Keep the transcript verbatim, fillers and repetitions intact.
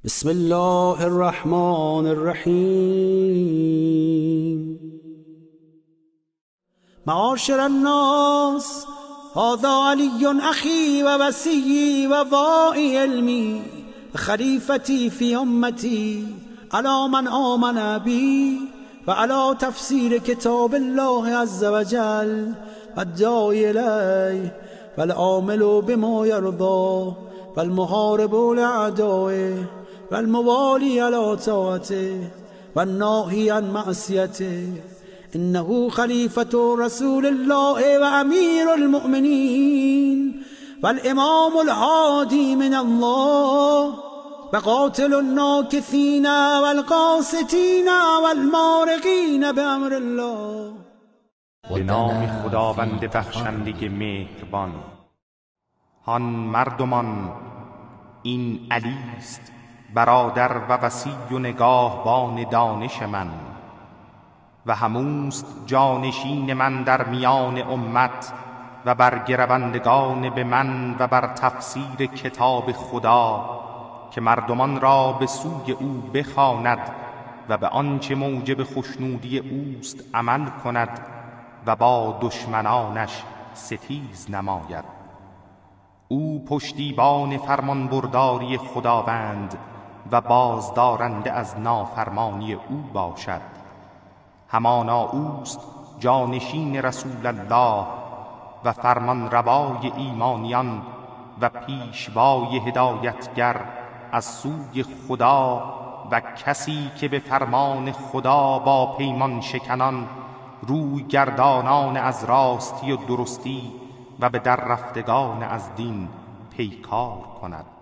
بسم الله الرحمن الرحیم. معاشر الناس، هذا علی اخی و وصی و واعی علمی و خلیفتی فی امتی علی من آمن بی و علی تفسیر کتاب الله عز وجل و الداعی الیه و العامل بما یرضی و المحارب لأعدائه و الموالی علی طاعته و الناهی عن معصیته. انه خلیفة رسول الله و امیر المؤمنین و الامام الهادی من الله و قاتل الناکثین و القاسطین و المارقین بامر الله. به نام خداوند بخشنده مهربان. هان مردمان، این علی است برادر و وصی و نگاهبان دانش من و هموست جانشین من در میان امت و برگروندگان به من و بر تفسیر کتاب خدا که مردمان را به سوی او بخواند و به آنچه موجب خشنودی اوست عمل کند و با دشمنانش ستیز نماید. او پشتیبان فرمانبرداری خداوند و بازدارنده از نافرمانی او باشد. همانا اوست جانشین رسول الله و فرمان روای ایمانیان و پیشوای هدایتگر از سوی خدا و کسی که به فرمان خدا با پیمان شکنان روی گردانان از راستی و درستی و به در رفتگان از دین پیکار کند.